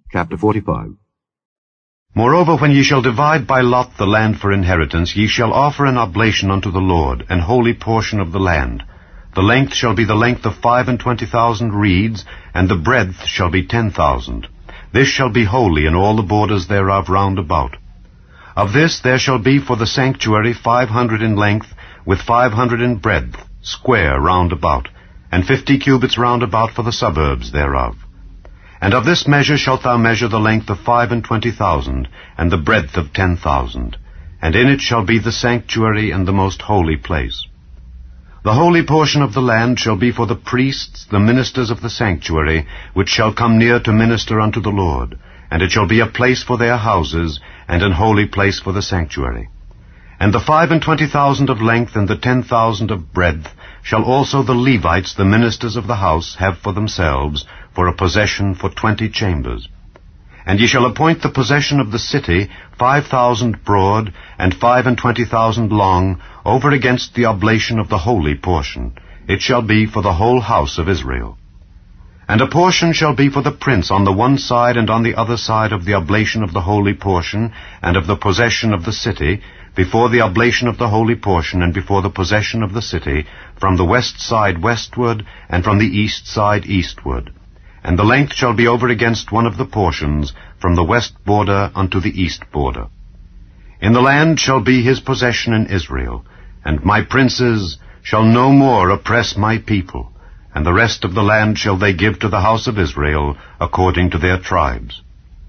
Chapter 45. Moreover, when ye shall divide by lot the land for inheritance, ye shall offer an oblation unto the Lord, an holy portion of the land. The length shall be the length of 25,000 reeds, and the breadth shall be 10,000. This shall be holy in all the borders thereof round about. Of this there shall be for the sanctuary 500 in length, with 500 in breadth, square round about, and 50 cubits round about for the suburbs thereof. And of this measure shalt thou measure the length of 25,000, and the breadth of 10,000. And in it shall be the sanctuary and the most holy place. The holy portion of the land shall be for the priests, the ministers of the sanctuary, which shall come near to minister unto the Lord. And it shall be a place for their houses, and an holy place for the sanctuary. And the 25,000 of length, and the 10,000 of breadth, shall also the Levites, the ministers of the house, have for themselves, for a possession for 20 chambers. And ye shall appoint the possession of the city 5,000 broad, and 25,000 long, over against the oblation of the holy portion. It shall be for the whole house of Israel. And a portion shall be for the prince on the one side and on the other side of the oblation of the holy portion, and of the possession of the city, before the oblation of the holy portion, and before the possession of the city, from the west side westward, and from the east side eastward. And the length shall be over against one of the portions, from the west border unto the east border. In the land shall be his possession in Israel, and my princes shall no more oppress my people, and the rest of the land shall they give to the house of Israel, according to their tribes.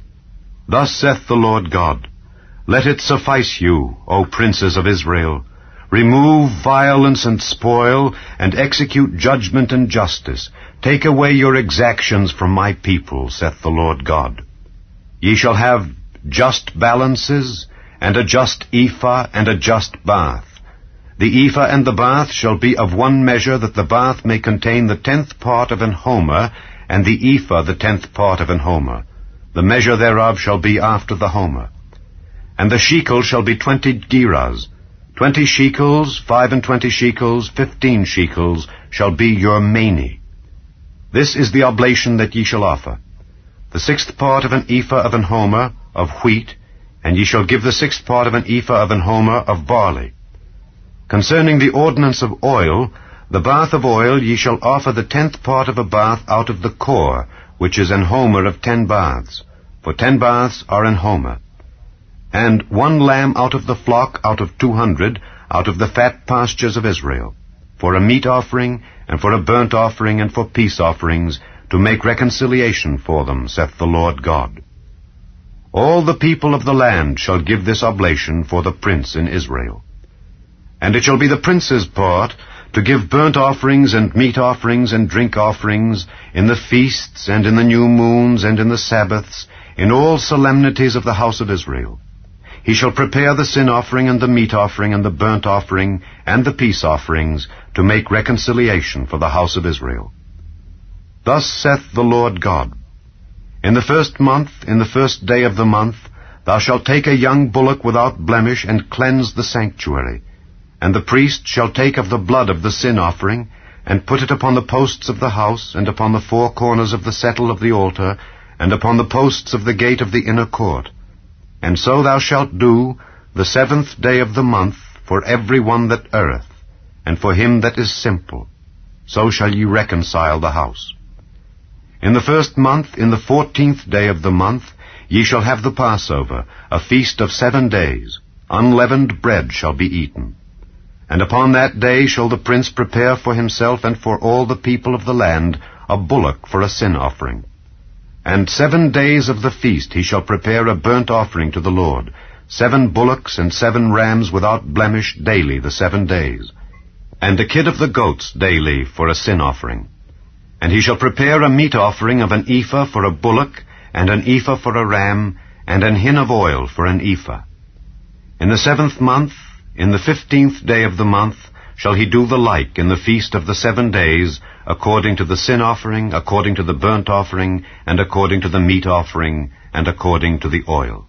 Thus saith the Lord God, Let it suffice you, O princes of Israel. Remove violence and spoil, and execute judgment and justice. Take away your exactions from my people, saith the Lord God. Ye shall have just balances, and a just ephah, and a just bath. The ephah and the bath shall be of one measure, that the bath may contain the 10th part of an homer, and the ephah the 10th part of an homer. The measure thereof shall be after the homer. And the shekel shall be 20 gerahs. 20 shekels, 25 shekels, 15 shekels shall be your mani. This is the oblation that ye shall offer. The 6th part of an ephah of an homer of wheat, and ye shall give the 6th part of an ephah of an homer of barley. Concerning the ordinance of oil, the bath of oil ye shall offer the 10th part of a bath out of the core, which is an homer of 10 baths. For 10 baths are an homer. And 1 lamb out of the flock out of 200, out of the fat pastures of Israel, for a meat offering, and for a burnt offering, and for peace offerings, to make reconciliation for them, saith the Lord God. All the people of the land shall give this oblation for the prince in Israel. And it shall be the prince's part to give burnt offerings and meat offerings and drink offerings in the feasts and in the new moons and in the Sabbaths, in all solemnities of the house of Israel. He shall prepare the sin offering and the meat offering and the burnt offering and the peace offerings to make reconciliation for the house of Israel. Thus saith the Lord God, In the 1st month, in the 1st day of the month, thou shalt take a young bullock without blemish and cleanse the sanctuary. And the priest shall take of the blood of the sin offering, and put it upon the posts of the house, and upon the 4 corners of the settle of the altar, and upon the posts of the gate of the inner court. And so thou shalt do the 7th day of the month for every one that erreth, and for him that is simple. So shall ye reconcile the house. In the 1st month, in the 14th day of the month, ye shall have the Passover, a feast of 7 days. Unleavened bread shall be eaten. And upon that day shall the prince prepare for himself and for all the people of the land a bullock for a sin offering. And 7 days of the feast he shall prepare a burnt offering to the Lord, 7 bullocks and 7 rams without blemish daily the 7 days, and a kid of the goats daily for a sin offering. And he shall prepare a meat offering of an ephah for a bullock, and an ephah for a ram, and an hin of oil for an ephah. In the 7th month, in the 15th day of the month, shall he do the like in the feast of the 7 days, according to the sin offering, according to the burnt offering, and according to the meat offering, and according to the oil.